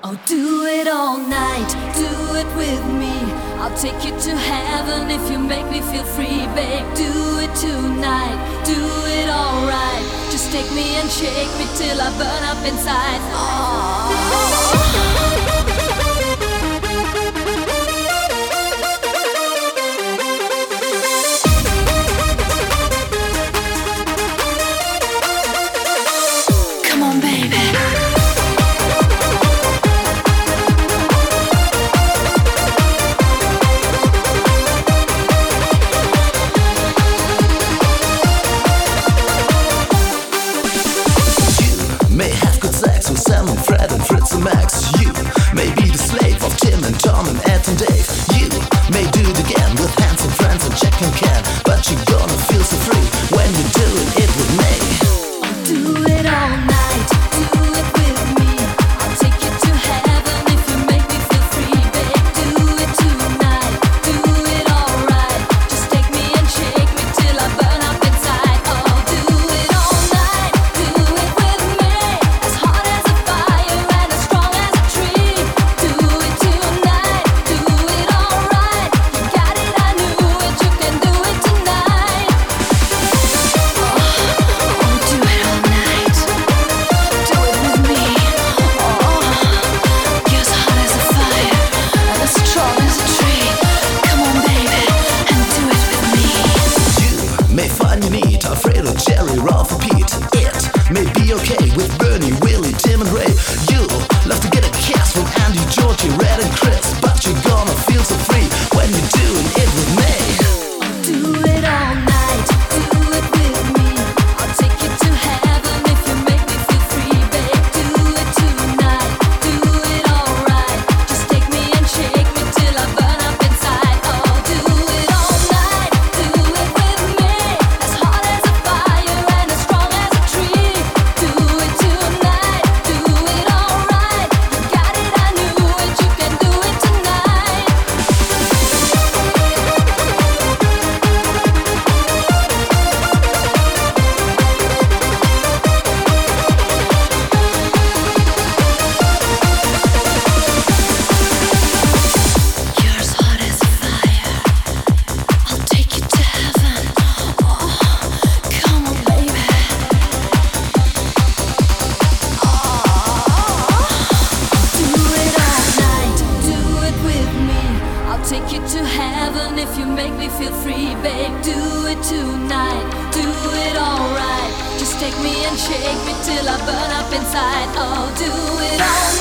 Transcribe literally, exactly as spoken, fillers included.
Oh, do it all night, do it with me. I'll take you to heaven if you make me feel free, babe. Do it tonight, do it all right. Just take me and shake me till I burn up inside. Oh. Fred and Fritz and Max. You may be the slave of Tim and Tom and Ed and Dave. You may do it again with Hans and Friends and Jack and Ken, but you're gonna feel so free when you're doing it with me. I'll do it all night, do it with me. I'll take you to heaven if you make me feel free, babe. Do it tonight, do it all right. Just take me and shake me till I burn up inside. Oh, do it all night, do it with me. As hot as a fire and as strong as a tree. Do it tonight, do it all right. You got it, I knew it, you can do it tonight. Oh, oh, do it all night, do it with me. Oh, you're as hot as a fire and as strong as a tree. Come on, baby, and do it with me. You may find you need Alfredo, Jerry, Ralph, and Pete. It may be okay with Bernie, Willie, Tim, and Ray. You'll love to get a kiss from Andy, Georgie, Red, and Chris, but you're gonna feel so free when you're doing it with me. Do it all night, do it with me. I'll take you to heaven if you make me feel free, babe. Do it tonight, do it all right. Just take me and shake me till I burn up inside. Oh, do it all night, do it with me. As hot as a fire and as strong as a tree. Do it tonight, do it all right. You got it, I knew it, you can do it tonight. You're as hot as a fire. I'll take you to heaven. Oh, come on, baby. Oh, do it all night, do it with me. I'll take you to heaven if you make me feel free, babe. Do it tonight, do it all right. Just take me and shake me till I burn up inside. Oh, do it all